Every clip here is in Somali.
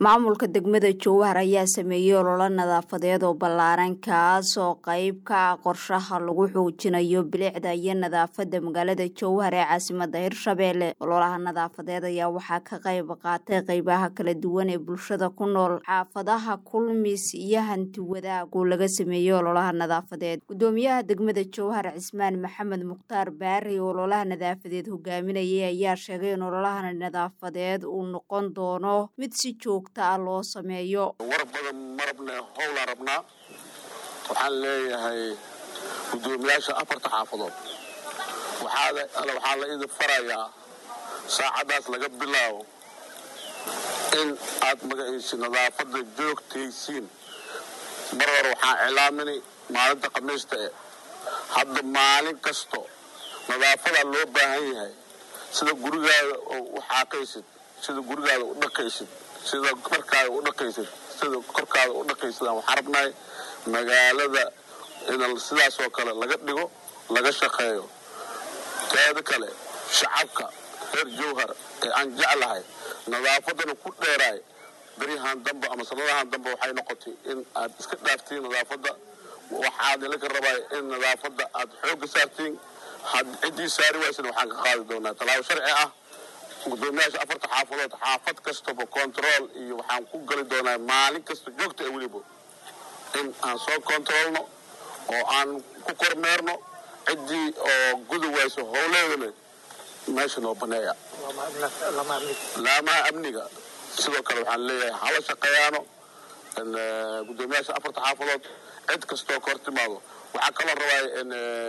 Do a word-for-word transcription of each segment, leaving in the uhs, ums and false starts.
Maamulka degmada Jowhar ayaa sameeyay olole nadaafadeed oo ballaaran kaas oo qayb ka ah qorshaha lagu xoojinayo bilicda iyo nadaafadda magaalada Jowhar ee caasimadda Hirshabelle. Ololaha nadaafadeed ayaa waxaa ka qayb qaatay qaybaha kala duwan ee bulshada ku nool xaafadaha Kulmis iyo hanti wadaag oo laga sameeyay ololaha nadaafadeed. Gudoomiyaha degmada Jowhar Cismaan Maxamed Mukhtaar Baari oo ololaha nadaafadeed hogaaminayay ayaa sheegay in ololaha nadaafadeed uu noqon doono mid si joogto loo sameeyo. war badan marabna howl arabna waxaan leeyahay gudoomiyaasha afarta xaafadood waxaada ala waxa la idin farayaa saacadaas laga bilaabo in aad magaciisa nadaafadda joogtaysiin mar hore waxaan cilaaminay maalinta khamiista ee hadda maalin kasto nadaafada loo baahan yahay sida gurigaada oo waxaaqaysid sida gurigaada u dhaqaysid sida korkaada u dhaqaysid sida korkaada u dhaqaysid waxaan rabnaa magaalada in sidaas oo kale laga dhigo laga shaqeeyo taada kale shacabka reer Jowhar ee aan jeclahay nadaafadana ku dheeray barihan dambe ama sanadahan dambe waxay noqotay in aad iska dhaaftiin nadaafadda waxaad la rabaa in nadaafadda aad xoog saartiin had cidii saari waysan waxaan ka qaadi doonaa talaabo sharci ah gudoomiyaasha afarta xaafadood xaafad kastaba control iyo waxaan ku gali doonaa maalin kasta joogto ee waliba in aan soo controlno oo aan ku kormeerno cidii oo gudawayso howleedana meesha noo baneeya lama amniga sidoo kale waxaan leeyahay hala shaqeeyano in gudoomiyaasha afarta xaafadood cid kastoo ka hortimaado waxaa kala rabaa in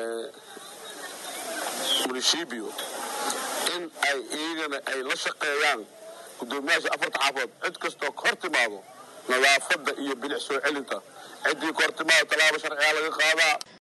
municipio in ay iyagana ay la shaqeeyaan gudoomiyaasha afarta xaafadood cid kastoo ka hortimaado nadaafadda iyo bilic soo celinta cidii ka hortimaado talaabo sharciga laga qaadaa.